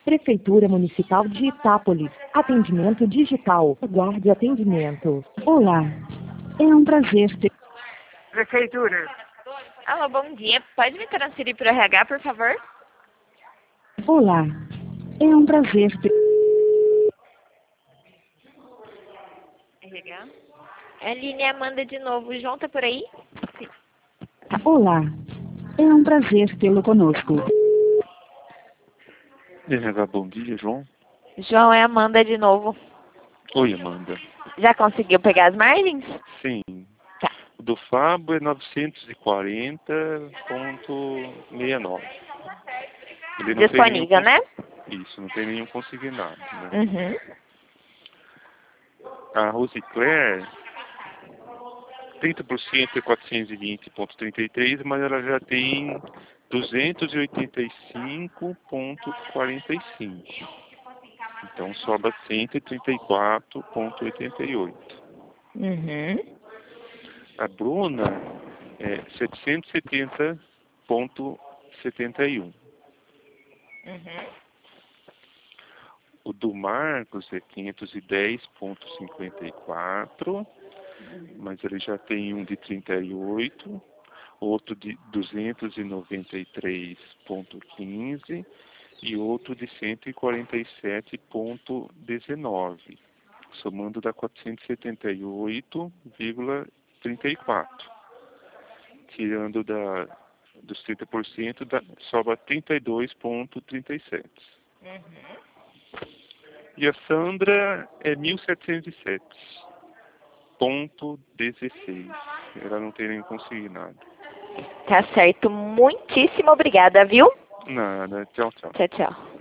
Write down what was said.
Prefeitura Municipal de Itápolis. Atendimento digital. Aguarde atendimento. Olá. É um prazer ter... Prefeitura. Alô, bom dia. Pode me transferir para o RH, por favor? Olá. É um prazer ter... RH? Aline Amanda de novo. O João tá por aí? Sim. Olá. É um prazer tê-lo conosco. RH, bom dia, João. João, é Amanda de novo. Oi, Amanda. Já conseguiu pegar as margens? Sim. Tá. O do Fábio é 940,69. Ele não Disponível, né? Isso, não tem nenhum consignado, né? Uhum. A Rosicler, 30% é 420,33, mas ela já tem 285,45. Então sobra 134,88. Uhum. A Bruna é 770,71. Uhum. O do Marcos é 510,54, mas ele já tem um de 38, outro de 293,15 e outro de 147,19. Somando dá 478,34. Tirando dos 30%, sobra 32,37. Uhum. E a Sandra é 1.707,16. Ela não tem nem consignado. Tá certo. Muitíssimo obrigada, viu? Nada. Tchau, tchau. Tchau, tchau.